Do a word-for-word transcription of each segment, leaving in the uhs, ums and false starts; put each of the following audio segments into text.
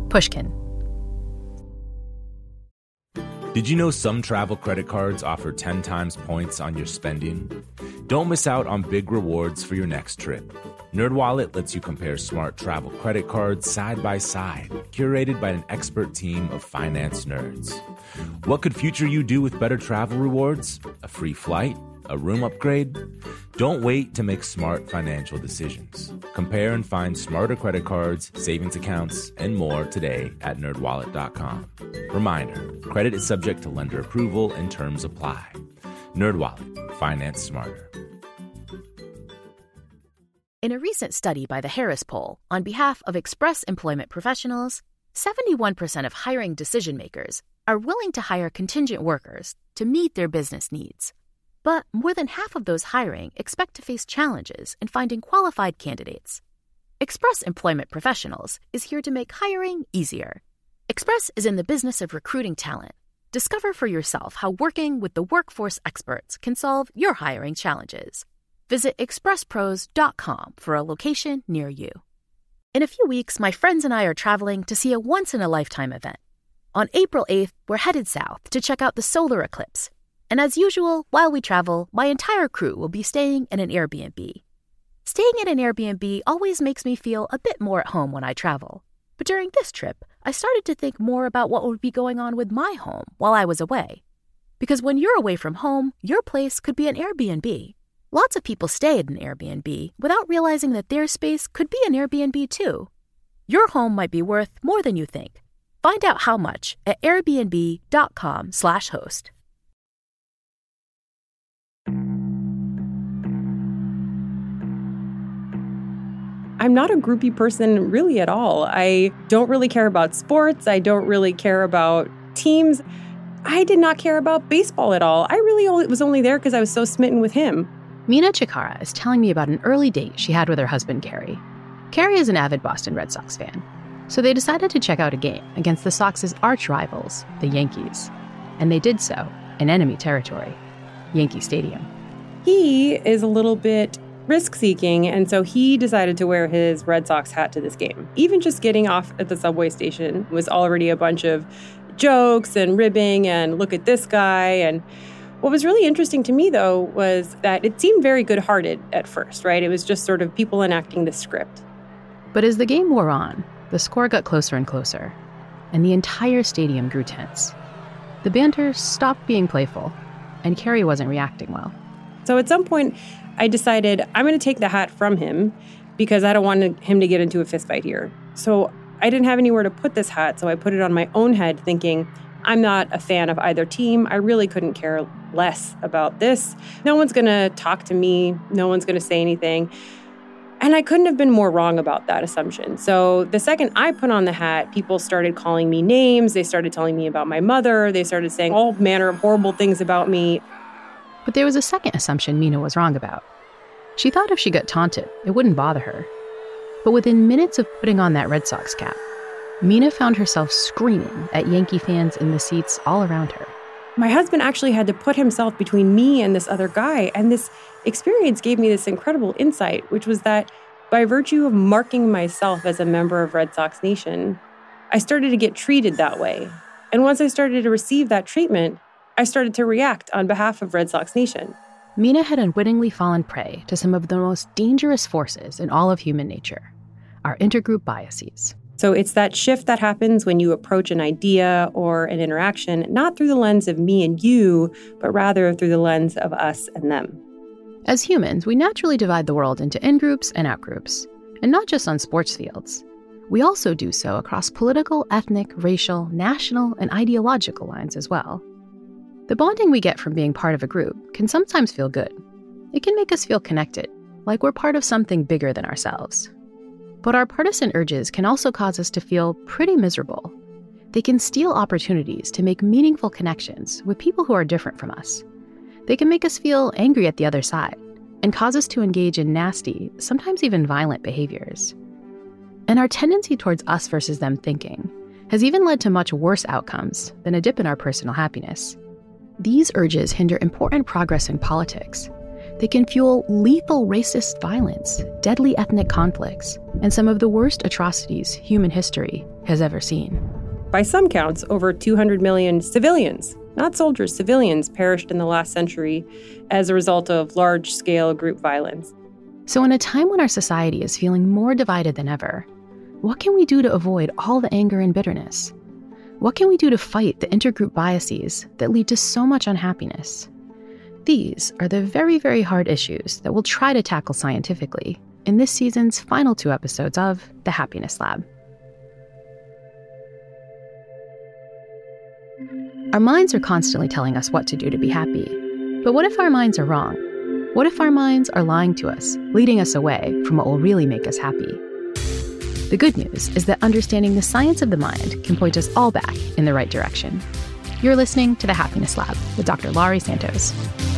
Pushkin. Did you know some travel credit cards offer ten times points on your spending? Don't miss out on big rewards for your next trip. NerdWallet lets you compare smart travel credit cards side by side, curated by an expert team of finance nerds. What could future you do with better travel rewards? A free flight? A room upgrade? Don't wait to make smart financial decisions. Compare and find smarter credit cards, savings accounts, and more today at nerd wallet dot com. Reminder, credit is subject to lender approval and terms apply. NerdWallet, finance smarter. In a recent study by the Harris Poll on behalf of Express Employment Professionals, seventy-one percent of hiring decision makers are willing to hire contingent workers to meet their business needs. But more than half of those hiring expect to face challenges in finding qualified candidates. Express Employment Professionals is here to make hiring easier. Express is in the business of recruiting talent. Discover for yourself how working with the workforce experts can solve your hiring challenges. Visit express pros dot com for a location near you. In a few weeks, my friends and I are traveling to see a once-in-a-lifetime event. On April eighth, we're headed south to check out the solar eclipse. And as usual, while we travel, my entire crew will be staying in an Airbnb. Staying in an Airbnb always makes me feel a bit more at home when I travel. But during this trip, I started to think more about what would be going on with my home while I was away. Because when you're away from home, your place could be an Airbnb. Lots of people stay at an Airbnb without realizing that their space could be an Airbnb too. Your home might be worth more than you think. Find out how much at airbnb dot com slash host. I'm not a groupie person really at all. I don't really care about sports. I don't really care about teams. I did not care about baseball at all. I really only, was only there because I was so smitten with him. Mina Chikara is telling me about an early date she had with her husband, Carrie. Carrie is an avid Boston Red Sox fan, so they decided to check out a game against the Sox's arch rivals, the Yankees. And they did so in enemy territory, Yankee Stadium. He is a little bit risk-seeking, and so he decided to wear his Red Sox hat to this game. Even just getting off at the subway station was already a bunch of jokes and ribbing and look at this guy. And what was really interesting to me, though, was that it seemed very good-hearted at first, right? It was just sort of people enacting the script. But as the game wore on, the score got closer and closer, and the entire stadium grew tense. The banter stopped being playful, and Carrie wasn't reacting well. So at some point, I decided I'm going to take the hat from him because I don't want him to get into a fistfight here. So I didn't have anywhere to put this hat, so I put it on my own head thinking, I'm not a fan of either team. I really couldn't care less about this. No one's going to talk to me. No one's going to say anything. And I couldn't have been more wrong about that assumption. So the second I put on the hat, people started calling me names. They started telling me about my mother. They started saying all manner of horrible things about me. But there was a second assumption Mina was wrong about. She thought if she got taunted, it wouldn't bother her. But within minutes of putting on that Red Sox cap, Mina found herself screaming at Yankee fans in the seats all around her. My husband actually had to put himself between me and this other guy, and this experience gave me this incredible insight, which was that by virtue of marking myself as a member of Red Sox Nation, I started to get treated that way. And once I started to receive that treatment, I started to react on behalf of Red Sox Nation. Mina had unwittingly fallen prey to some of the most dangerous forces in all of human nature, our intergroup biases. So it's that shift that happens when you approach an idea or an interaction, not through the lens of me and you, but rather through the lens of us and them. As humans, we naturally divide the world into in-groups and out-groups, and not just on sports fields. We also do so across political, ethnic, racial, national, and ideological lines as well. The bonding we get from being part of a group can sometimes feel good. It can make us feel connected, like we're part of something bigger than ourselves. But our partisan urges can also cause us to feel pretty miserable. They can steal opportunities to make meaningful connections with people who are different from us. They can make us feel angry at the other side and cause us to engage in nasty, sometimes even violent behaviors. And our tendency towards us versus them thinking has even led to much worse outcomes than a dip in our personal happiness. These urges hinder important progress in politics. They can fuel lethal racist violence, deadly ethnic conflicts, and some of the worst atrocities human history has ever seen. By some counts, over two hundred million civilians, not soldiers, civilians, perished in the last century as a result of large-scale group violence. So in a time when our society is feeling more divided than ever, what can we do to avoid all the anger and bitterness? What can we do to fight the intergroup biases that lead to so much unhappiness? These are the very, very hard issues that we'll try to tackle scientifically in this season's final two episodes of The Happiness Lab. Our minds are constantly telling us what to do to be happy. But what if our minds are wrong? What if our minds are lying to us, leading us away from what will really make us happy? The good news is that understanding the science of the mind can point us all back in the right direction. You're listening to The Happiness Lab with Doctor Laurie Santos.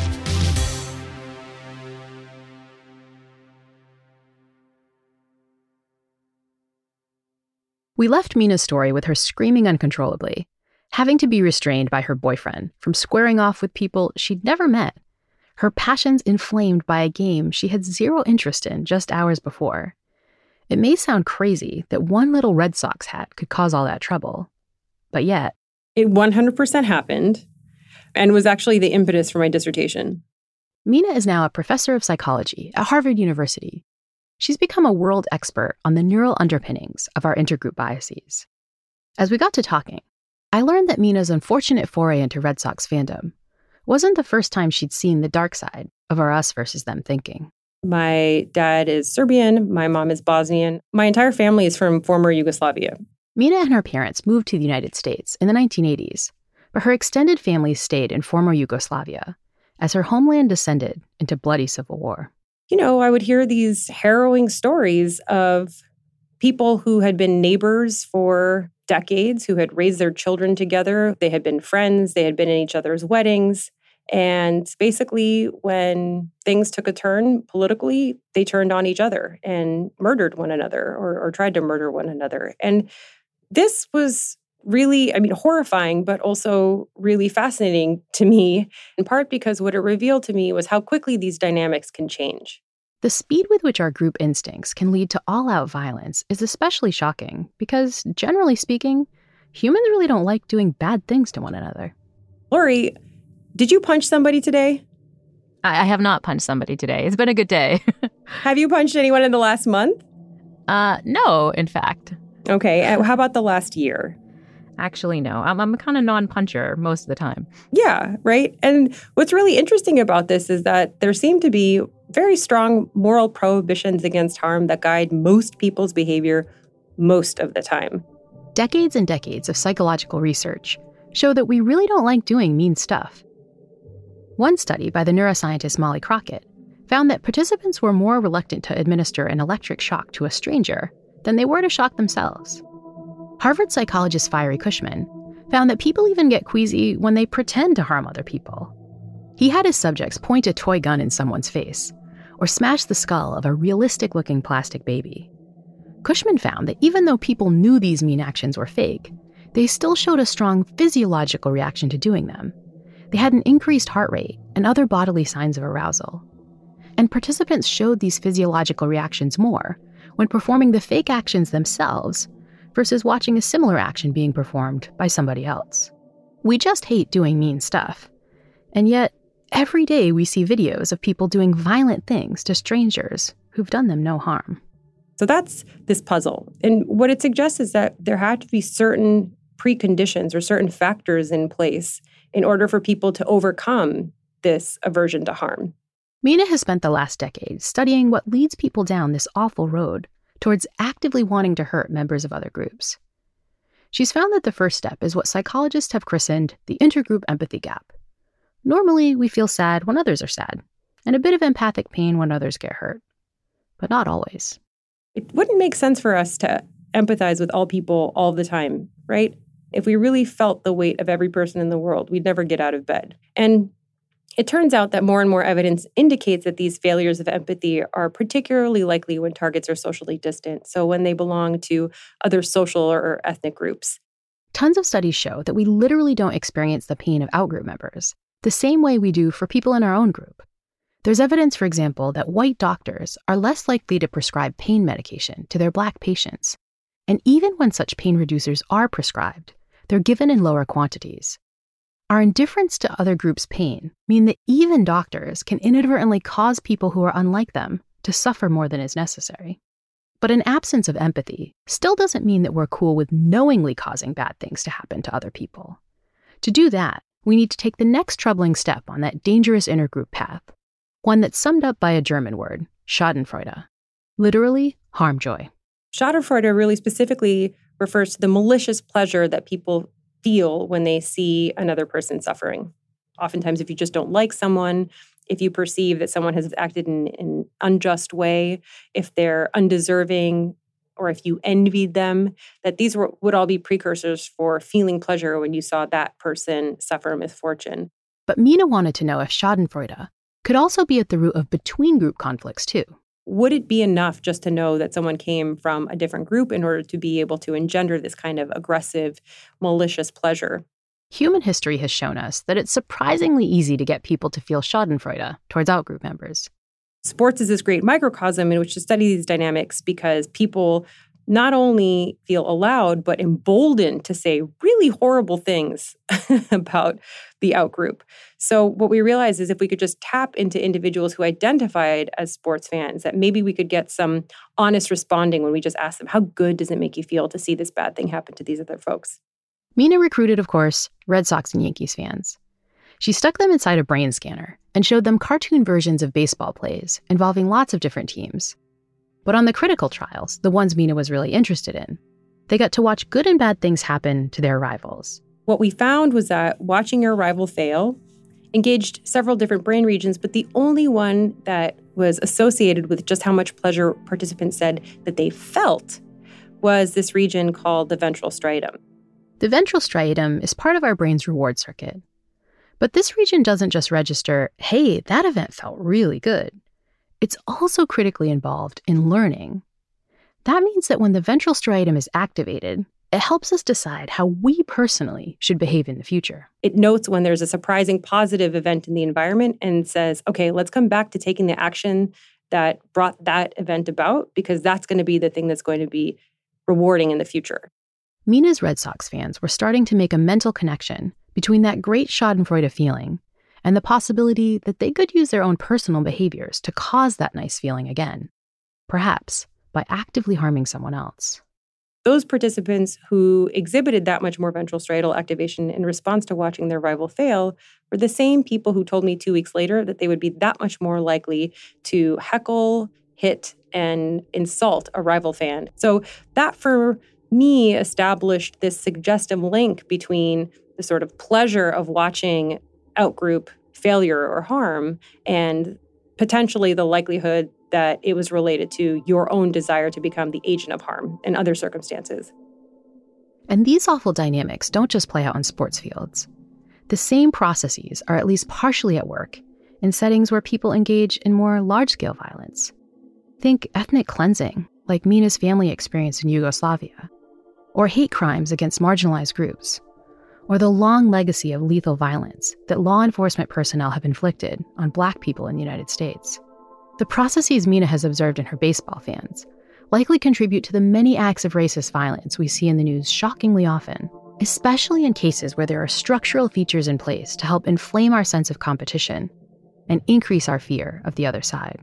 We left Mina's story with her screaming uncontrollably, having to be restrained by her boyfriend from squaring off with people she'd never met, her passions inflamed by a game she had zero interest in just hours before. It may sound crazy that one little Red Sox hat could cause all that trouble, but yet... It one hundred percent happened and was actually the impetus for my dissertation. Mina is now a professor of psychology at Harvard University. She's become a world expert on the neural underpinnings of our intergroup biases. As we got to talking, I learned that Mina's unfortunate foray into Red Sox fandom wasn't the first time she'd seen the dark side of our us versus them thinking. My dad is Serbian, my mom is Bosnian. My entire family is from former Yugoslavia. Mina and her parents moved to the United States in the nineteen eighties, but her extended family stayed in former Yugoslavia as her homeland descended into bloody civil war. You know, I would hear these harrowing stories of people who had been neighbors for decades, who had raised their children together. They had been friends. They had been in each other's weddings. And basically, when things took a turn politically, they turned on each other and murdered one another or, or tried to murder one another. And this was really, I mean, horrifying, but also really fascinating to me, in part because what it revealed to me was how quickly these dynamics can change. The speed with which our group instincts can lead to all-out violence is especially shocking because, generally speaking, humans really don't like doing bad things to one another. Laurie, did you punch somebody today? I have not punched somebody today. It's been a good day. Have you punched anyone in the last month? Uh, no, in fact. Okay, how about the last year? Actually, no. I'm, I'm a kind of non-puncher most of the time. Yeah, right? And what's really interesting about this is that there seem to be very strong moral prohibitions against harm that guide most people's behavior most of the time. Decades and decades of psychological research show that we really don't like doing mean stuff. One study by the neuroscientist Molly Crockett found that participants were more reluctant to administer an electric shock to a stranger than they were to shock themselves. Harvard psychologist Fiery Cushman found that people even get queasy when they pretend to harm other people. He had his subjects point a toy gun in someone's face or smash the skull of a realistic-looking plastic baby. Cushman found that even though people knew these mean actions were fake, they still showed a strong physiological reaction to doing them. They had an increased heart rate and other bodily signs of arousal. And participants showed these physiological reactions more when performing the fake actions themselves versus watching a similar action being performed by somebody else. We just hate doing mean stuff. And yet, every day we see videos of people doing violent things to strangers who've done them no harm. So that's this puzzle. And what it suggests is that there had to be certain preconditions or certain factors in place in order for people to overcome this aversion to harm. Mina has spent the last decade studying what leads people down this awful road towards actively wanting to hurt members of other groups. She's found that the first step is what psychologists have christened the intergroup empathy gap. Normally, we feel sad when others are sad, and a bit of empathic pain when others get hurt. But not always. It wouldn't make sense for us to empathize with all people all the time, right? If we really felt the weight of every person in the world, we'd never get out of bed. And it turns out that more and more evidence indicates that these failures of empathy are particularly likely when targets are socially distant, so when they belong to other social or ethnic groups. Tons of studies show that we literally don't experience the pain of outgroup members the same way we do for people in our own group. There's evidence, for example, that white doctors are less likely to prescribe pain medication to their Black patients, And even when such pain reducers are prescribed, they're given in lower quantities. Our indifference to other groups' pain mean that even doctors can inadvertently cause people who are unlike them to suffer more than is necessary. But an absence of empathy still doesn't mean that we're cool with knowingly causing bad things to happen to other people. To do that, we need to take the next troubling step on that dangerous intergroup path, one that's summed up by a German word, Schadenfreude, literally harm joy. Schadenfreude really specifically refers to the malicious pleasure that people feel when they see another person suffering. Oftentimes, if you just don't like someone, if you perceive that someone has acted in an unjust way, if they're undeserving, or if you envied them, that these were, would all be precursors for feeling pleasure when you saw that person suffer misfortune. But Mina wanted to know if Schadenfreude could also be at the root of between-group conflicts, too. Would it be enough just to know that someone came from a different group in order to be able to engender this kind of aggressive, malicious pleasure? Human history has shown us that it's surprisingly easy to get people to feel Schadenfreude towards outgroup members. Sports is this great microcosm in which to study these dynamics because people not only feel allowed, but emboldened to say really horrible things about the outgroup. So what we realized is if we could just tap into individuals who identified as sports fans, that maybe we could get some honest responding when we just ask them, how good does it make you feel to see this bad thing happen to these other folks? Mina recruited, of course, Red Sox and Yankees fans. She stuck them inside a brain scanner and showed them cartoon versions of baseball plays involving lots of different teams. But on the critical trials, the ones Mina was really interested in, they got to watch good and bad things happen to their rivals. What we found was that watching your rival fail engaged several different brain regions, but the only one that was associated with just how much pleasure participants said that they felt was this region called the ventral striatum. The ventral striatum is part of our brain's reward circuit. But this region doesn't just register, hey, that event felt really good. It's also critically involved in learning. That means that when the ventral striatum is activated, it helps us decide how we personally should behave in the future. It notes when there's a surprising positive event in the environment and says, okay, let's come back to taking the action that brought that event about, because that's going to be the thing that's going to be rewarding in the future. Mina's Red Sox fans were starting to make a mental connection between that great Schadenfreude feeling and the possibility that they could use their own personal behaviors to cause that nice feeling again, perhaps by actively harming someone else. Those participants who exhibited that much more ventral striatal activation in response to watching their rival fail were the same people who told me two weeks later that they would be that much more likely to heckle, hit, and insult a rival fan. So that, for me, established this suggestive link between the sort of pleasure of watching outgroup failure or harm and potentially the likelihood that it was related to your own desire to become the agent of harm in other circumstances. And these awful dynamics don't just play out on sports fields. The same processes are at least partially at work in settings where people engage in more large-scale violence. Think ethnic cleansing, like Mina's family experienced in Yugoslavia, or hate crimes against marginalized groups, or the long legacy of lethal violence that law enforcement personnel have inflicted on Black people in the United States. The processes Mina has observed in her baseball fans likely contribute to the many acts of racist violence we see in the news shockingly often, especially in cases where there are structural features in place to help inflame our sense of competition and increase our fear of the other side.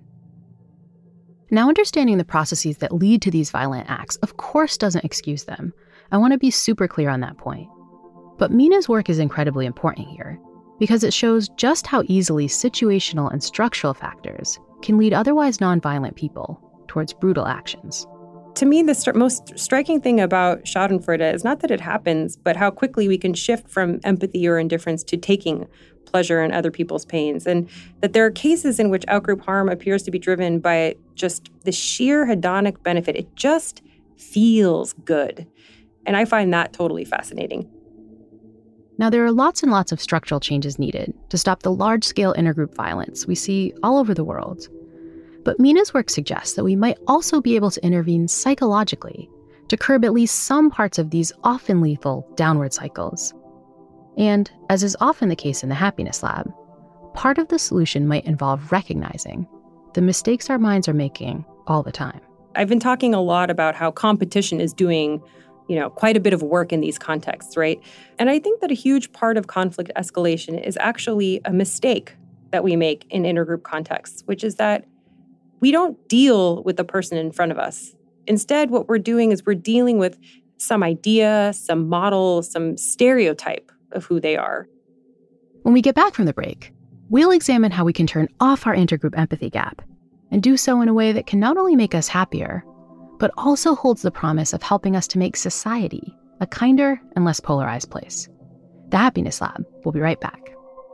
Now, understanding the processes that lead to these violent acts, of course, doesn't excuse them. I want to be super clear on that point. But Mina's work is incredibly important here because it shows just how easily situational and structural factors can lead otherwise nonviolent people towards brutal actions. To me, the st- most striking thing about Schadenfreude is not that it happens, but how quickly we can shift from empathy or indifference to taking pleasure in other people's pains, and that there are cases in which outgroup harm appears to be driven by just the sheer hedonic benefit. It just feels good. And I find that totally fascinating. Now, there are lots and lots of structural changes needed to stop the large-scale intergroup violence we see all over the world. But Mina's work suggests that we might also be able to intervene psychologically to curb at least some parts of these often lethal downward cycles. And, as is often the case in the Happiness Lab, part of the solution might involve recognizing the mistakes our minds are making all the time. I've been talking a lot about how competition is doing, you know, quite a bit of work in these contexts, right? And I think that a huge part of conflict escalation is actually a mistake that we make in intergroup contexts, which is that we don't deal with the person in front of us. Instead, what we're doing is we're dealing with some idea, some model, some stereotype of who they are. When we get back from the break, we'll examine how we can turn off our intergroup empathy gap and do so in a way that can not only make us happier, but also holds the promise of helping us to make society a kinder and less polarized place. The Happiness Lab will be right back.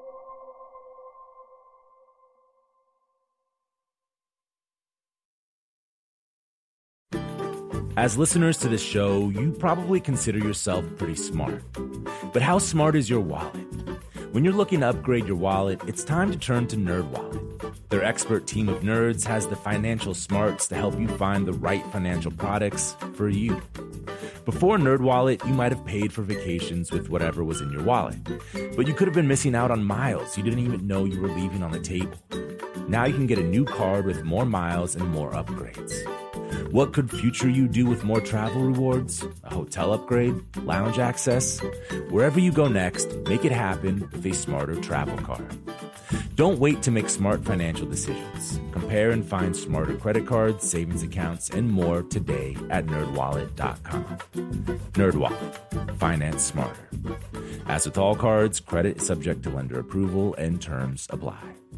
As listeners to this show, you probably consider yourself pretty smart. But how smart is your wallet? When you're looking to upgrade your wallet, it's time to turn to NerdWallet. Their expert team of nerds has the financial smarts to help you find the right financial products for you. Before NerdWallet, you might have paid for vacations with whatever was in your wallet. But you could have been missing out on miles you didn't even know you were leaving on the table. Now you can get a new card with more miles and more upgrades. What could future you do with more travel rewards? A hotel upgrade? Lounge access? Wherever you go next, make it happen with a smarter travel card. Don't wait to make smart financial decisions. Compare and find smarter credit cards, savings accounts, and more today at nerd wallet dot com. NerdWallet. Finance smarter. As with all cards, credit is subject to lender approval and terms apply.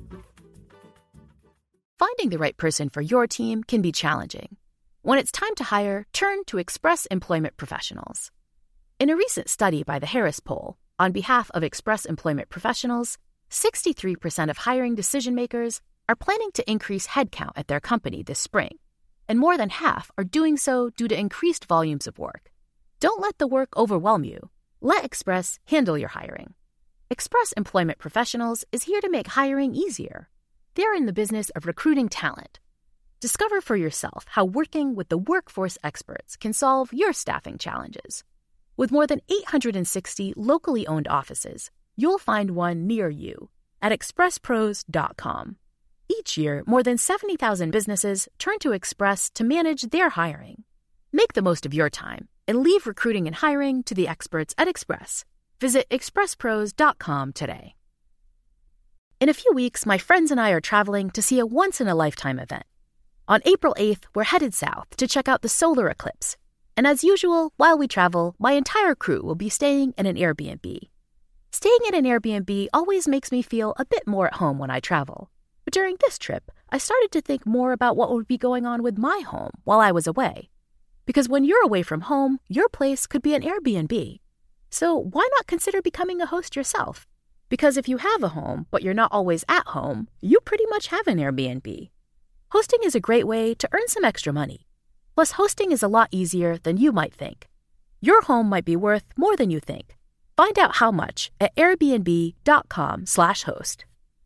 Finding the right person for your team can be challenging. When it's time to hire, turn to Express Employment Professionals. In a recent study by the Harris Poll, on behalf of Express Employment Professionals, sixty-three percent of hiring decision-makers are planning to increase headcount at their company this spring, and more than half are doing so due to increased volumes of work. Don't let the work overwhelm you. Let Express handle your hiring. Express Employment Professionals is here to make hiring easier. They're in the business of recruiting talent. Discover for yourself how working with the workforce experts can solve your staffing challenges. With more than eight hundred sixty locally owned offices, you'll find one near you at express pros dot com. Each year, more than seventy thousand businesses turn to Express to manage their hiring. Make the most of your time and leave recruiting and hiring to the experts at Express. Visit express pros dot com today. In a few weeks, my friends and I are traveling to see a once-in-a-lifetime event. On April eighth, we're headed south to check out the solar eclipse. And as usual, while we travel, my entire crew will be staying in an Airbnb. Staying in an Airbnb always makes me feel a bit more at home when I travel. But during this trip, I started to think more about what would be going on with my home while I was away. Because when you're away from home, your place could be an Airbnb. So why not consider becoming a host yourself? Because if you have a home, but you're not always at home, you pretty much have an Airbnb. Hosting is a great way to earn some extra money. Plus, hosting is a lot easier than you might think. Your home might be worth more than you think. Find out how much at airbnb dot com slash host.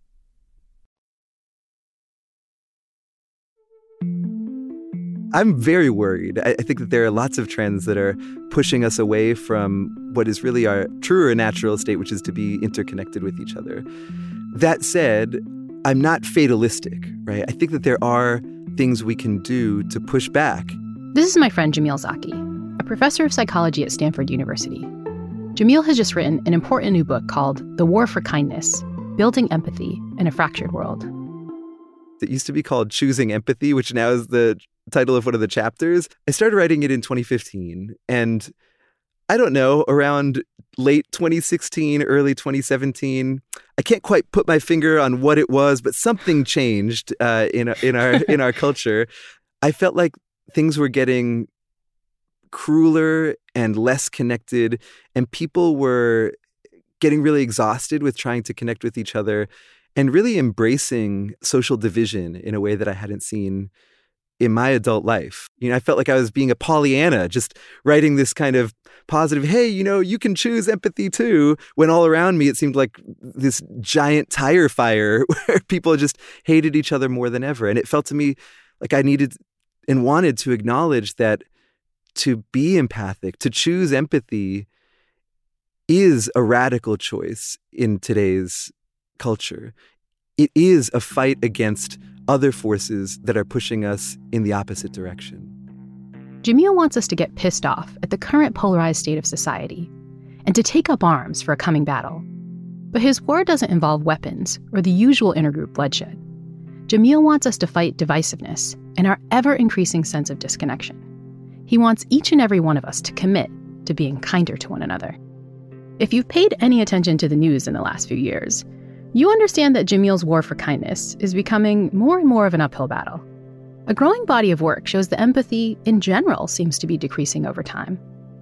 I'm very worried. I think that there are lots of trends that are pushing us away from what is really our truer natural state, which is to be interconnected with each other. That said, I'm not fatalistic, right? I think that there are things we can do to push back. This is my friend Jamil Zaki, a professor of psychology at Stanford University. Jamil has just written an important new book called The War for Kindness, Building Empathy in a Fractured World. It used to be called Choosing Empathy, which now is the title of one of the chapters. I started writing it in twenty fifteen, and I don't know, around late twenty sixteen, early twenty seventeen, I can't quite put my finger on what it was, but something changed uh, in in our in our culture. I felt like things were getting crueler and less connected, and people were getting really exhausted with trying to connect with each other and really embracing social division in a way that I hadn't seen in my adult life. You know, I felt like I was being a Pollyanna, just writing this kind of positive, hey, you know, you can choose empathy too, when all around me it seemed like this giant tire fire where people just hated each other more than ever. And it felt to me like I needed and wanted to acknowledge that to be empathic, to choose empathy, is a radical choice in today's culture. It is a fight against other forces that are pushing us in the opposite direction. Jamil wants us to get pissed off at the current polarized state of society and to take up arms for a coming battle. But his war doesn't involve weapons or the usual intergroup bloodshed. Jamil wants us to fight divisiveness and our ever-increasing sense of disconnection. He wants each and every one of us to commit to being kinder to one another. If you've paid any attention to the news in the last few years, you understand that Jamil's war for kindness is becoming more and more of an uphill battle. A growing body of work shows that empathy, in general, seems to be decreasing over time.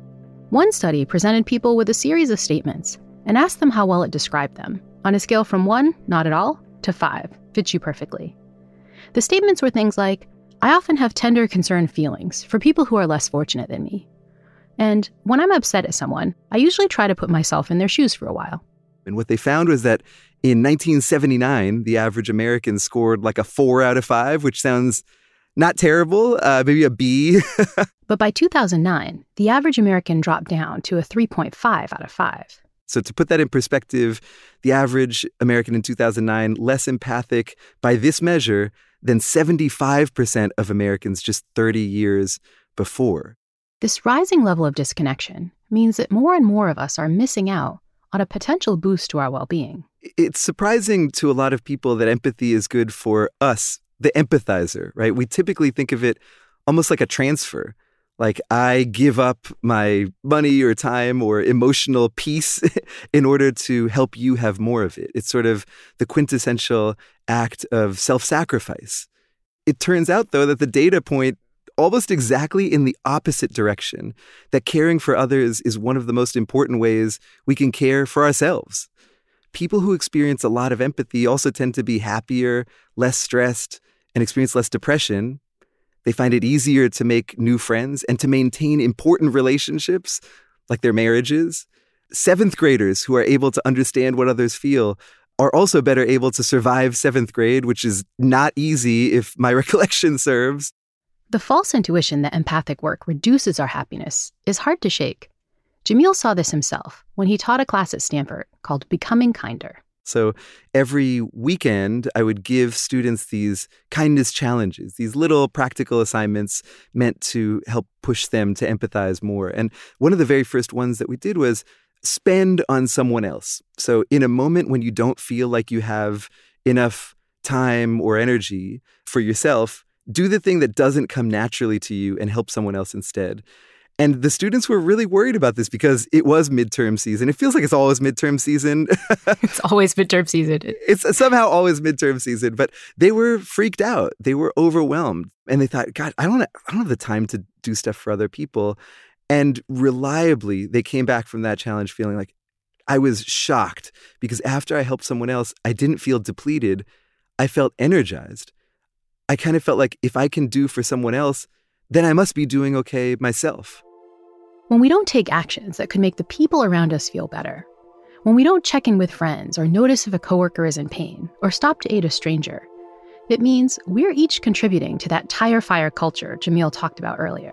One study presented people with a series of statements and asked them how well it described them, on a scale from one, not at all, to five, fits you perfectly. The statements were things like, I often have tender, concerned feelings for people who are less fortunate than me. And when I'm upset at someone, I usually try to put myself in their shoes for a while. And what they found was that in nineteen seventy-nine, the average American scored like a four out of five, which sounds not terrible, uh, maybe a B. But by two thousand nine, the average American dropped down to a three point five out of five. So to put that in perspective, the average American in two thousand nine, less empathic by this measure than seventy-five percent of Americans just thirty years before. This rising level of disconnection means that more and more of us are missing out on a potential boost to our well-being. It's surprising to a lot of people that empathy is good for us, the empathizer, right? We typically think of it almost like a transfer. Like I give up my money or time or emotional peace in order to help you have more of it. It's sort of the quintessential act of self-sacrifice. It turns out, though, that the data point almost exactly in the opposite direction, that caring for others is one of the most important ways we can care for ourselves. People who experience a lot of empathy also tend to be happier, less stressed, and experience less depression. They find it easier to make new friends and to maintain important relationships, like their marriages. Seventh graders who are able to understand what others feel are also better able to survive seventh grade, which is not easy if my recollection serves. The false intuition that empathic work reduces our happiness is hard to shake. Jamil saw this himself when he taught a class at Stanford called Becoming Kinder. So every weekend, I would give students these kindness challenges, these little practical assignments meant to help push them to empathize more. And one of the very first ones that we did was spend on someone else. So in a moment when you don't feel like you have enough time or energy for yourself, do the thing that doesn't come naturally to you and help someone else instead. And the students were really worried about this because it was midterm season. It feels like it's always midterm season. It's always midterm season. It's somehow always midterm season. But they were freaked out. They were overwhelmed. And they thought, God, I don't, I don't have the time to do stuff for other people. And reliably, they came back from that challenge feeling like, I was shocked because after I helped someone else, I didn't feel depleted. I felt energized. I kind of felt like if I can do for someone else, then I must be doing okay myself. When we don't take actions that could make the people around us feel better, when we don't check in with friends or notice if a coworker is in pain or stop to aid a stranger, it means we're each contributing to that tire fire culture Jamil talked about earlier.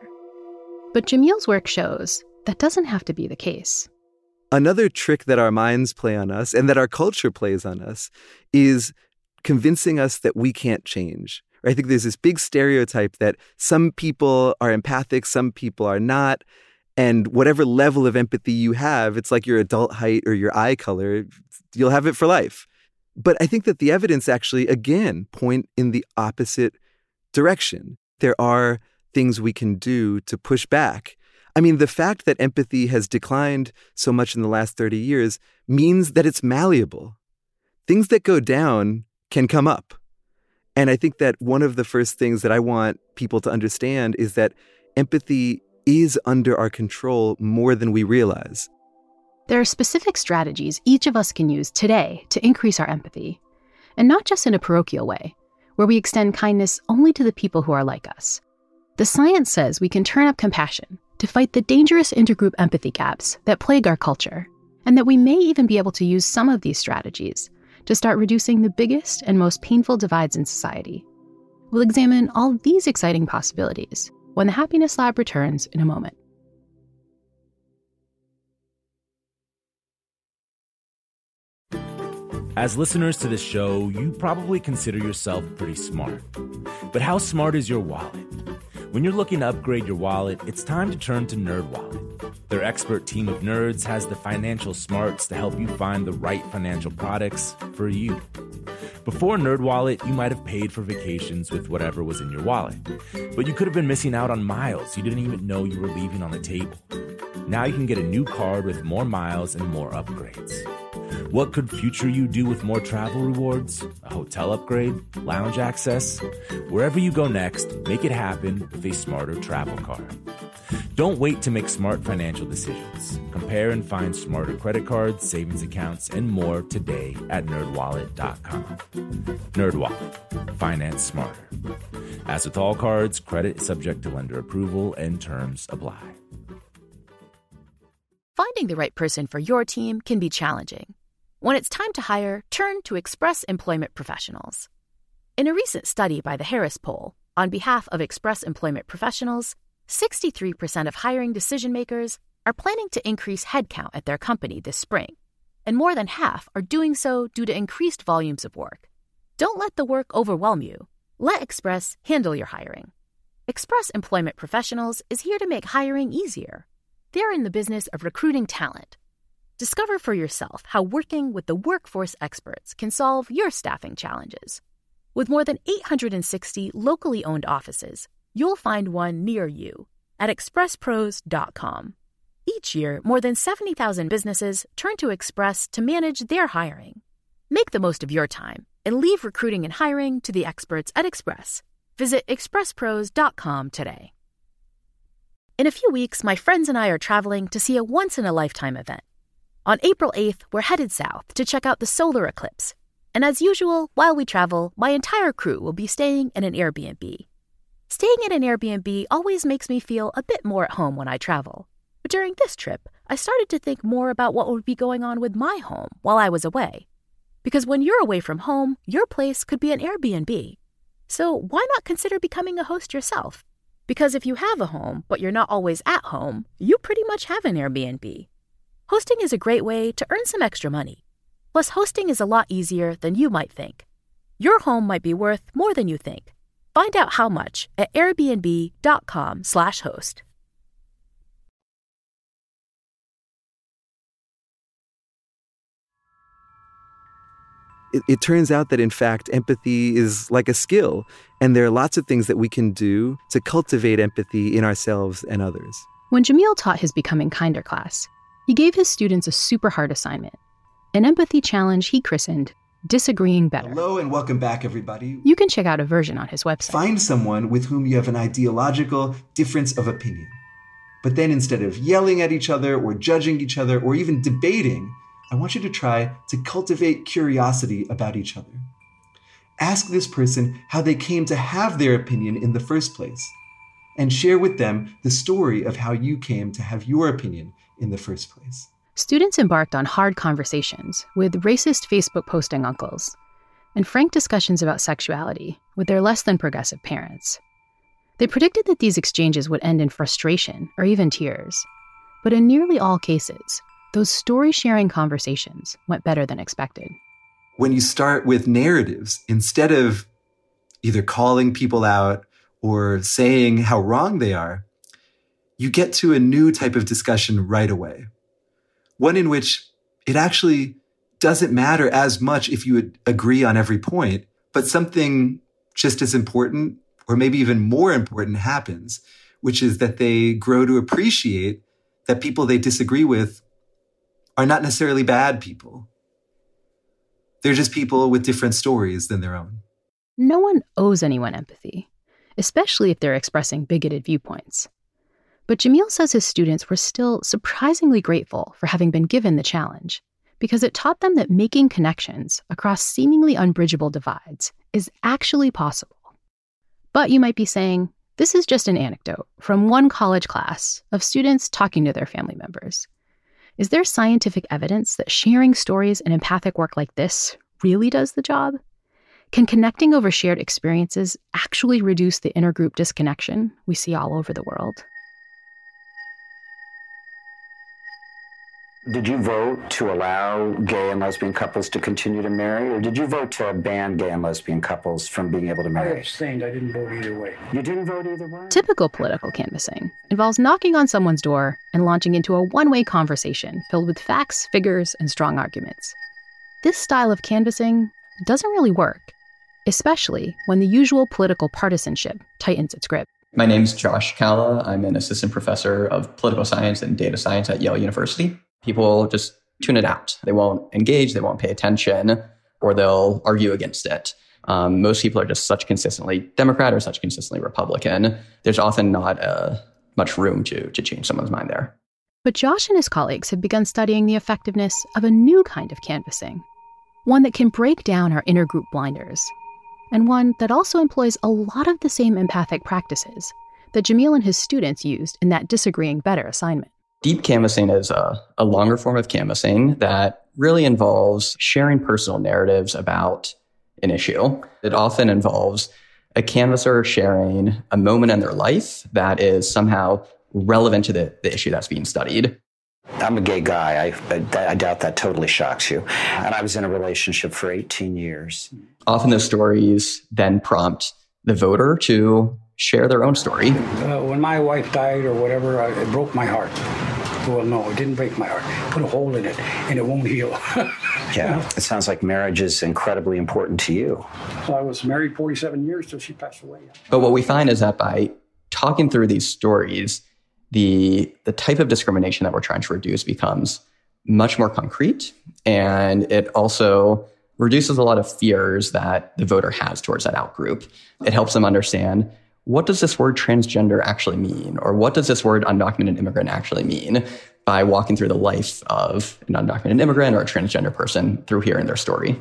But Jamil's work shows that doesn't have to be the case. Another trick that our minds play on us and that our culture plays on us is convincing us that we can't change. I think there's this big stereotype that some people are empathic, some people are not. And whatever level of empathy you have, it's like your adult height or your eye color, you'll have it for life. But I think that the evidence actually, again, point in the opposite direction. There are things we can do to push back. I mean, the fact that empathy has declined so much in the last thirty years means that it's malleable. Things that go down can come up. And I think that one of the first things that I want people to understand is that empathy is under our control more than we realize. There are specific strategies each of us can use today to increase our empathy, and not just in a parochial way, where we extend kindness only to the people who are like us. The science says we can turn up compassion to fight the dangerous intergroup empathy gaps that plague our culture, and that we may even be able to use some of these strategies to start reducing the biggest and most painful divides in society. We'll examine all of these exciting possibilities when the Happiness Lab returns in a moment. As listeners to this show, you probably consider yourself pretty smart. But how smart is your wallet? When you're looking to upgrade your wallet, it's time to turn to NerdWallet. Their expert team of nerds has the financial smarts to help you find the right financial products for you. Before NerdWallet, you might have paid for vacations with whatever was in your wallet, but you could have been missing out on miles you didn't even know you were leaving on the table. Now you can get a new card with more miles and more upgrades. What could future you do with more travel rewards? A hotel upgrade? Lounge access? Wherever you go next, make it happen with a smarter travel card. Don't wait to make smart financial decisions. Compare and find smarter credit cards, savings accounts, and more today at nerd wallet dot com. NerdWallet. Finance smarter. As with all cards, credit is subject to lender approval and terms apply. Finding the right person for your team can be challenging. When it's time to hire, turn to Express Employment Professionals. In a recent study by the Harris Poll, on behalf of Express Employment Professionals, sixty-three percent of hiring decision-makers are planning to increase headcount at their company this spring, and more than half are doing so due to increased volumes of work. Don't let the work overwhelm you. Let Express handle your hiring. Express Employment Professionals is here to make hiring easier. They're in the business of recruiting talent. Discover for yourself how working with the workforce experts can solve your staffing challenges. With more than eight hundred sixty locally owned offices, you'll find one near you at express pros dot com. Each year, more than seventy thousand businesses turn to Express to manage their hiring. Make the most of your time and leave recruiting and hiring to the experts at Express. Visit express pros dot com today. In a few weeks, my friends and I are traveling to see a once-in-a-lifetime event. On April eighth, we're headed south to check out the solar eclipse. And as usual, while we travel, my entire crew will be staying in an Airbnb. Staying in an Airbnb always makes me feel a bit more at home when I travel. But during this trip, I started to think more about what would be going on with my home while I was away. Because when you're away from home, your place could be an Airbnb. So why not consider becoming a host yourself? Because if you have a home, but you're not always at home, you pretty much have an Airbnb. Hosting is a great way to earn some extra money. Plus, hosting is a lot easier than you might think. Your home might be worth more than you think. Find out how much at airbnb dot com slash host. It, it turns out that, in fact, empathy is like a skill, and there are lots of things that we can do to cultivate empathy in ourselves and others. When Jamil taught his Becoming Kinder class, he gave his students a super hard assignment, an empathy challenge he christened Disagreeing Better. Hello and welcome back, everybody. You can check out a version on his website. Find someone with whom you have an ideological difference of opinion. But then instead of yelling at each other or judging each other or even debating, I want you to try to cultivate curiosity about each other. Ask this person how they came to have their opinion in the first place, and share with them the story of how you came to have your opinion in the first place. Students embarked on hard conversations with racist Facebook posting uncles and frank discussions about sexuality with their less than progressive parents. They predicted that these exchanges would end in frustration or even tears, but in nearly all cases, those story-sharing conversations went better than expected. When you start with narratives, instead of either calling people out or saying how wrong they are, you get to a new type of discussion right away. One in which it actually doesn't matter as much if you would agree on every point, but something just as important, or maybe even more important, happens, which is that they grow to appreciate that people they disagree with are not necessarily bad people. They're just people with different stories than their own. No one owes anyone empathy, especially if they're expressing bigoted viewpoints. But Jamil says his students were still surprisingly grateful for having been given the challenge, because it taught them that making connections across seemingly unbridgeable divides is actually possible. But you might be saying, this is just an anecdote from one college class of students talking to their family members. Is there scientific evidence that sharing stories and empathic work like this really does the job? Can connecting over shared experiences actually reduce the intergroup disconnection we see all over the world? Did you vote to allow gay and lesbian couples to continue to marry, or did you vote to ban gay and lesbian couples from being able to marry? I abstained. I didn't vote either way. You didn't vote either way? Typical political canvassing involves knocking on someone's door and launching into a one-way conversation filled with facts, figures, and strong arguments. This style of canvassing doesn't really work, especially when the usual political partisanship tightens its grip. My name's Josh Kalla. I'm an assistant professor of political science and data science at Yale University. People just tune it out. They won't engage, they won't pay attention, or they'll argue against it. Um, most people are just such consistently Democrat or such consistently Republican. There's often not uh, much room to, to change someone's mind there. But Josh and his colleagues have begun studying the effectiveness of a new kind of canvassing, one that can break down our intergroup blinders, and one that also employs a lot of the same empathic practices that Jamil and his students used in that Disagreeing Better assignment. Deep canvassing is a, a longer form of canvassing that really involves sharing personal narratives about an issue. It often involves a canvasser sharing a moment in their life that is somehow relevant to the, the issue that's being studied. I'm a gay guy. I, I, I doubt that totally shocks you. And I was in a relationship for eighteen years. Often those stories then prompt the voter to share their own story. Uh, when my wife died or whatever, I, it broke my heart. Well, no, it didn't break my heart. Put a hole in it, and it won't heal. Yeah, it sounds like marriage is incredibly important to you. So I was married forty-seven years till she passed away. But what we find is that by talking through these stories, the the type of discrimination that we're trying to reduce becomes much more concrete, and it also reduces a lot of fears that the voter has towards that outgroup. It helps them understand, what does this word transgender actually mean? Or what does this word undocumented immigrant actually mean, by walking through the life of an undocumented immigrant or a transgender person through hearing their story.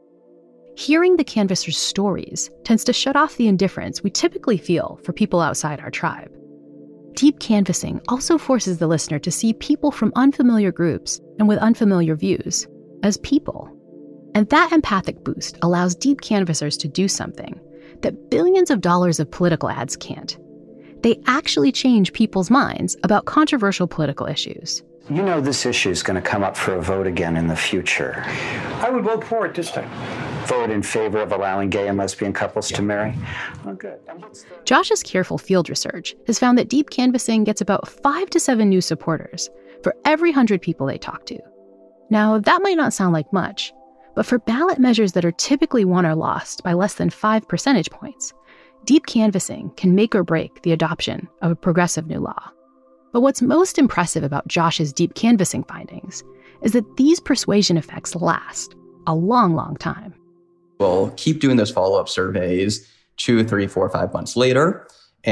Hearing the canvassers' stories tends to shut off the indifference we typically feel for people outside our tribe. Deep canvassing also forces the listener to see people from unfamiliar groups and with unfamiliar views as people. And that empathic boost allows deep canvassers to do something that billions of dollars of political ads can't. They actually change people's minds about controversial political issues. You know this issue is going to come up for a vote again in the future. I would vote for it this time. Vote in favor of allowing gay and lesbian couples yeah. to marry? Oh, good. And what's the... Josh's careful field research has found that deep canvassing gets about five to seven new supporters for every hundred people they talk to. Now, that might not sound like much, but for ballot measures that are typically won or lost by less than five percentage points, deep canvassing can make or break the adoption of a progressive new law. But what's most impressive about Josh's deep canvassing findings is that these persuasion effects last a long, long time. We'll keep doing those follow-up surveys two, three, four, five months later.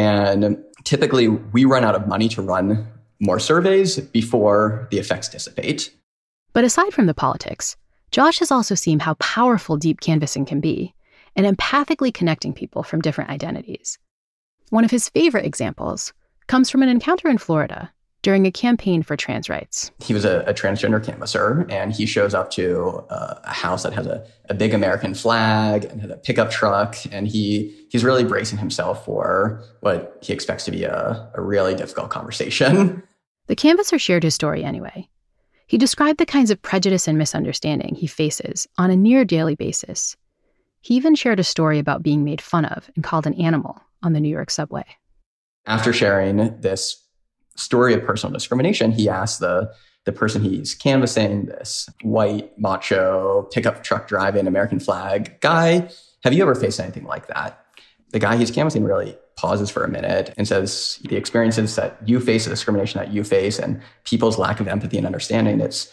And typically we run out of money to run more surveys before the effects dissipate. But aside from the politics, Josh has also seen how powerful deep canvassing can be in empathically connecting people from different identities. One of his favorite examples comes from an encounter in Florida during a campaign for trans rights. He was a, a transgender canvasser, and he shows up to uh, a house that has a, a big American flag and has a pickup truck, and he he's really bracing himself for what he expects to be a, a really difficult conversation. The canvasser shared his story anyway. He described the kinds of prejudice and misunderstanding he faces on a near daily basis. He even shared a story about being made fun of and called an animal on the New York subway. After sharing this story of personal discrimination, he asked the, the person he's canvassing, this white, macho, pickup truck driving, American flag guy, have you ever faced anything like that? The guy he's canvassing really pauses for a minute and says, the experiences that you face, the discrimination that you face, and people's lack of empathy and understanding, it's,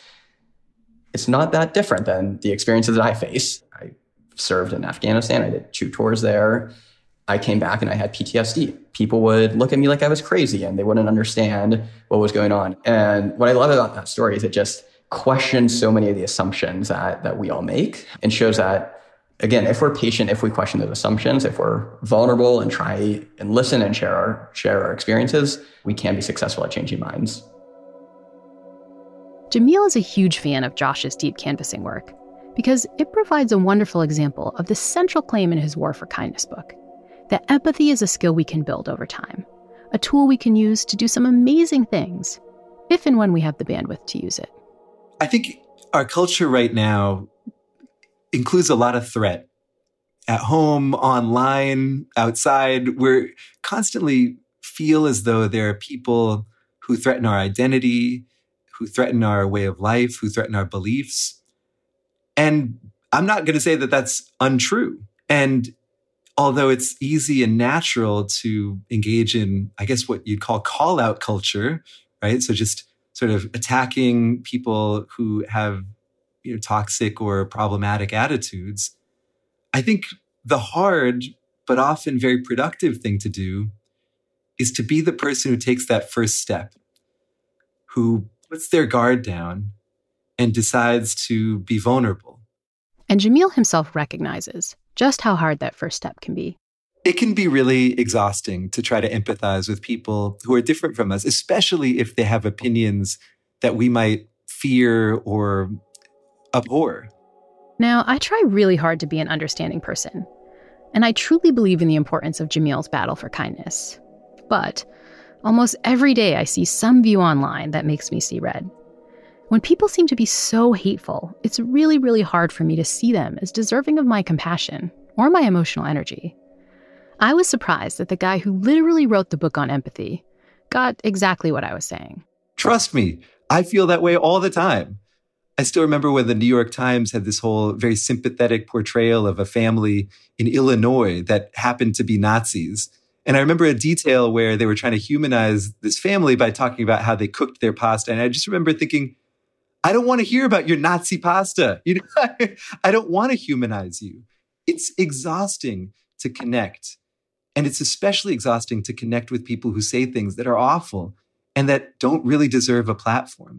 it's not that different than the experiences that I face. I served in Afghanistan. I did two tours there. I came back and I had P T S D. People would look at me like I was crazy and they wouldn't understand what was going on. And what I love about that story is it just questions so many of the assumptions that, that we all make, and shows that, again, if we're patient, if we question those assumptions, if we're vulnerable and try and listen and share our, share our experiences, we can be successful at changing minds. Jamil is a huge fan of Josh's deep canvassing work because it provides a wonderful example of the central claim in his War for Kindness book, that empathy is a skill we can build over time, a tool we can use to do some amazing things, if and when we have the bandwidth to use it. I think our culture right now includes a lot of threat. At home, online, outside, we're constantly feel as though there are people who threaten our identity, who threaten our way of life, who threaten our beliefs. And I'm not going to say that that's untrue. And although it's easy and natural to engage in, I guess, what you'd call call-out culture, right? So just sort of attacking people who have, you know, toxic or problematic attitudes, I think the hard but often very productive thing to do is to be the person who takes that first step, who puts their guard down and decides to be vulnerable. And Jamil himself recognizes just how hard that first step can be. It can be really exhausting to try to empathize with people who are different from us, especially if they have opinions that we might fear or abhor. Now, I try really hard to be an understanding person, and I truly believe in the importance of Jamil's battle for kindness. But almost every day I see some view online that makes me see red. When people seem to be so hateful, it's really, really hard for me to see them as deserving of my compassion or my emotional energy. I was surprised that the guy who literally wrote the book on empathy got exactly what I was saying. Trust me, I feel that way all the time. I still remember when the New York Times had this whole very sympathetic portrayal of a family in Illinois that happened to be Nazis. And I remember a detail where they were trying to humanize this family by talking about how they cooked their pasta. And I just remember thinking, I don't want to hear about your Nazi pasta. You know, I don't want to humanize you. It's exhausting to connect. And it's especially exhausting to connect with people who say things that are awful and that don't really deserve a platform.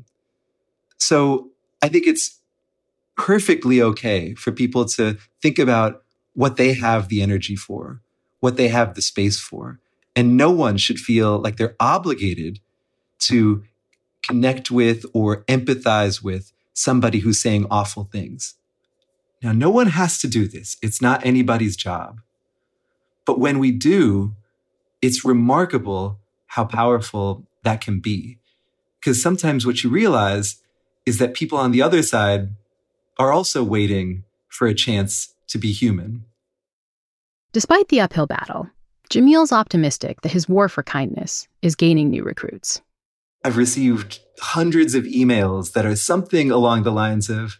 So I think it's perfectly okay for people to think about what they have the energy for, what they have the space for. And no one should feel like they're obligated to connect with or empathize with somebody who's saying awful things. Now, no one has to do this. It's not anybody's job. But when we do, it's remarkable how powerful that can be. Because sometimes what you realize is that people on the other side are also waiting for a chance to be human. Despite the uphill battle, Jamil's optimistic that his war for kindness is gaining new recruits. I've received hundreds of emails that are something along the lines of,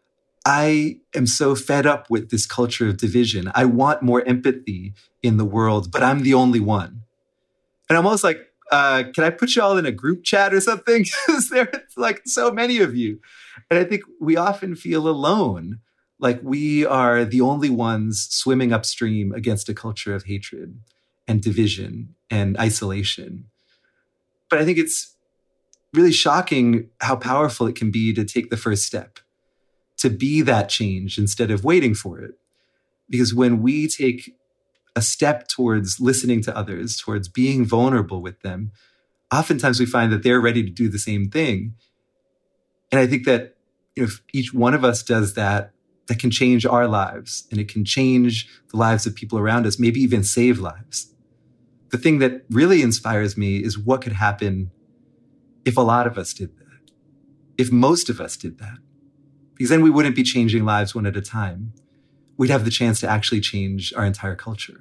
I am so fed up with this culture of division. I want more empathy in the world, but I'm the only one. And I'm almost like, uh, can I put you all in a group chat or something? Because there's like so many of you. And I think we often feel alone, like we are the only ones swimming upstream against a culture of hatred and division and isolation. But I think it's really shocking how powerful it can be to take the first step, to be that change instead of waiting for it. Because when we take a step towards listening to others, towards being vulnerable with them, oftentimes we find that they're ready to do the same thing. And I think that, you know, if each one of us does that, that can change our lives, and it can change the lives of people around us, maybe even save lives. The thing that really inspires me is what could happen if a lot of us did that, if most of us did that. Because then we wouldn't be changing lives one at a time. We'd have the chance to actually change our entire culture.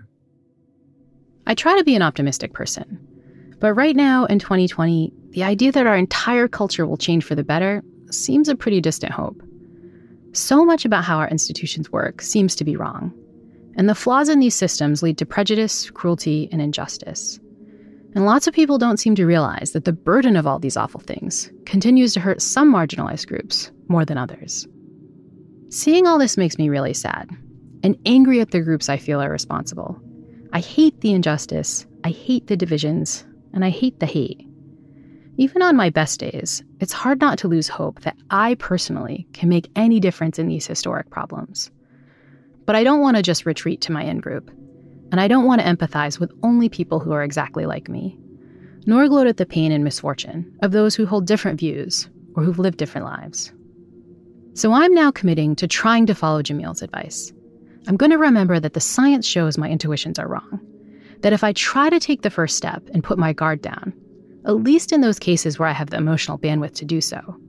I try to be an optimistic person, but right now in twenty twenty, the idea that our entire culture will change for the better seems a pretty distant hope. So much about how our institutions work seems to be wrong, and the flaws in these systems lead to prejudice, cruelty, and injustice. And lots of people don't seem to realize that the burden of all these awful things continues to hurt some marginalized groups more than others. Seeing all this makes me really sad and angry at the groups I feel are responsible. I hate the injustice, I hate the divisions, and I hate the hate. Even on my best days, it's hard not to lose hope that I personally can make any difference in these historic problems. But I don't want to just retreat to my in-group, and I don't want to empathize with only people who are exactly like me, nor gloat at the pain and misfortune of those who hold different views or who've lived different lives. So I'm now committing to trying to follow Jamil's advice. I'm going to remember that the science shows my intuitions are wrong, that if I try to take the first step and put my guard down, at least in those cases where I have the emotional bandwidth to do so,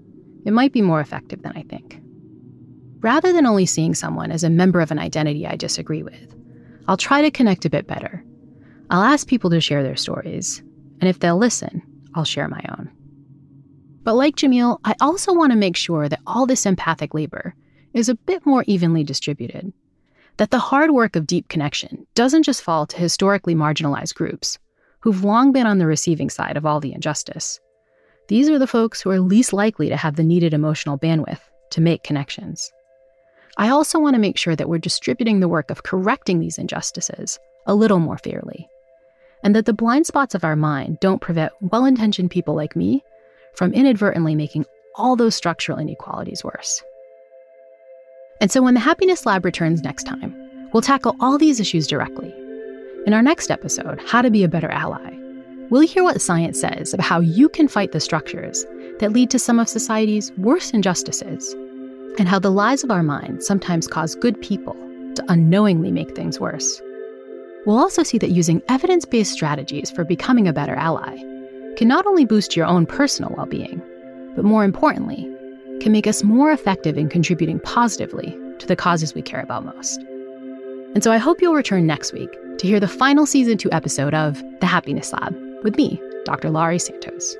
it might be more effective than I think. Rather than only seeing someone as a member of an identity I disagree with, I'll try to connect a bit better. I'll ask people to share their stories, and if they'll listen, I'll share my own. But like Jamil, I also want to make sure that all this empathic labor is a bit more evenly distributed, that the hard work of deep connection doesn't just fall to historically marginalized groups who've long been on the receiving side of all the injustice. These are the folks who are least likely to have the needed emotional bandwidth to make connections. I also want to make sure that we're distributing the work of correcting these injustices a little more fairly, and that the blind spots of our mind don't prevent well-intentioned people like me from inadvertently making all those structural inequalities worse. And so when the Happiness Lab returns next time, we'll tackle all these issues directly. In our next episode, How to Be a Better Ally, we'll hear what science says about how you can fight the structures that lead to some of society's worst injustices, and how the lies of our mind sometimes cause good people to unknowingly make things worse. We'll also see that using evidence-based strategies for becoming a better ally can not only boost your own personal well-being, but more importantly, can make us more effective in contributing positively to the causes we care about most. And so I hope you'll return next week to hear the final season two episode of The Happiness Lab with me, Doctor Laurie Santos.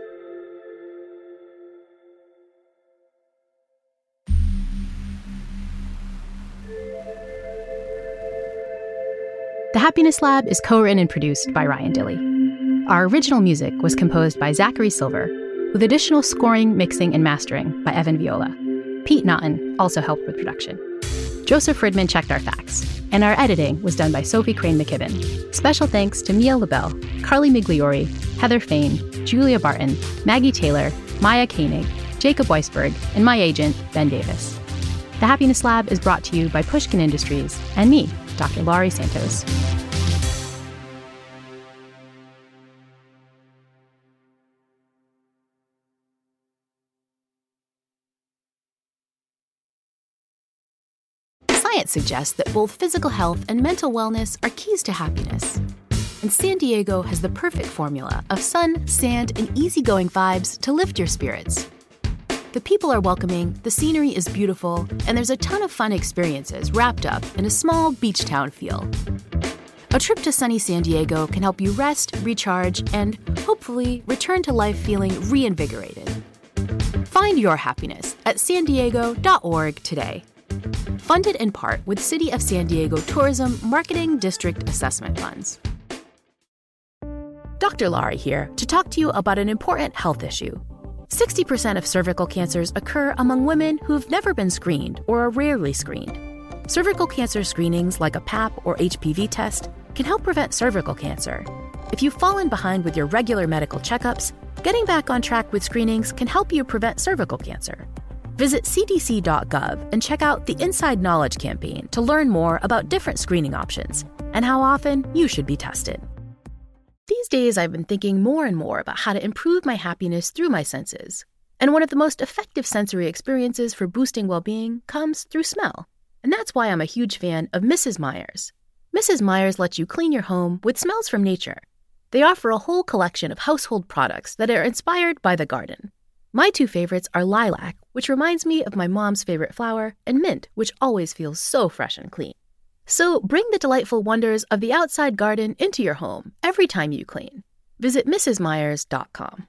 The Happiness Lab is co-written and produced by Ryan Dilley. Our original music was composed by Zachary Silver, with additional scoring, mixing, and mastering by Evan Viola. Pete Naughton also helped with production. Joseph Fridman checked our facts, and our editing was done by Sophie Crane McKibben. Special thanks to Mia LaBelle, Carly Migliori, Heather Fain, Julia Barton, Maggie Taylor, Maya Koenig, Jacob Weisberg, and my agent, Ben Davis. The Happiness Lab is brought to you by Pushkin Industries and me, Doctor Laurie Santos. Science suggests that both physical health and mental wellness are keys to happiness. And San Diego has the perfect formula of sun, sand, and easygoing vibes to lift your spirits. The people are welcoming, the scenery is beautiful, and there's a ton of fun experiences wrapped up in a small beach town feel. A trip to sunny San Diego can help you rest, recharge, and hopefully return to life feeling reinvigorated. Find your happiness at san diego dot org today. Funded in part with City of San Diego Tourism Marketing District Assessment Funds. Doctor Laurie here to talk to you about an important health issue. sixty percent of cervical cancers occur among women who've never been screened or are rarely screened. Cervical cancer screenings like a P A P or H P V test can help prevent cervical cancer. If you've fallen behind with your regular medical checkups, getting back on track with screenings can help you prevent cervical cancer. Visit c d c dot gov and check out the Inside Knowledge campaign to learn more about different screening options and how often you should be tested. These days, I've been thinking more and more about how to improve my happiness through my senses. And one of the most effective sensory experiences for boosting well-being comes through smell. And that's why I'm a huge fan of Missus Meyer's. Missus Meyer's lets you clean your home with smells from nature. They offer a whole collection of household products that are inspired by the garden. My two favorites are lilac, which reminds me of my mom's favorite flower, and mint, which always feels so fresh and clean. So bring the delightful wonders of the outside garden into your home every time you clean. Visit mrs myers dot com.